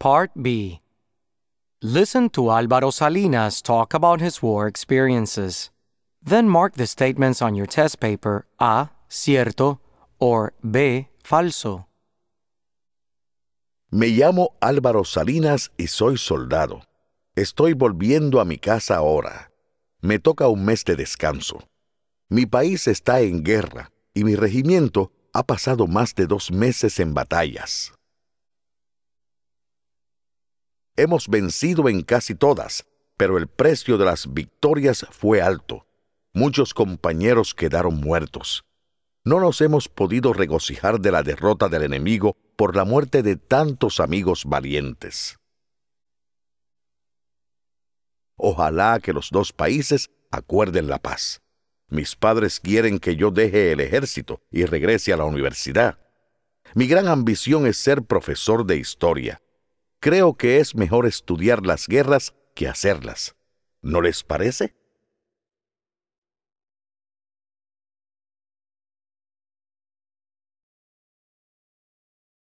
Part B. Listen to Álvaro Salinas talk about his war experiences. Then mark the statements on your test paper A, cierto, or B, falso. Me llamo Álvaro Salinas y soy soldado. Estoy volviendo a mi casa ahora. Me toca un mes de descanso. Mi país está en guerra y mi regimiento ha pasado más de 2 meses en batallas. Hemos vencido en casi todas, pero el precio de las victorias fue alto. Muchos compañeros quedaron muertos. No nos hemos podido regocijar de la derrota del enemigo por la muerte de tantos amigos valientes. Ojalá que los 2 países acuerden la paz. Mis padres quieren que yo deje el ejército y regrese a la universidad. Mi gran ambición es ser profesor de historia. Creo que es mejor estudiar las guerras que hacerlas. ¿No les parece?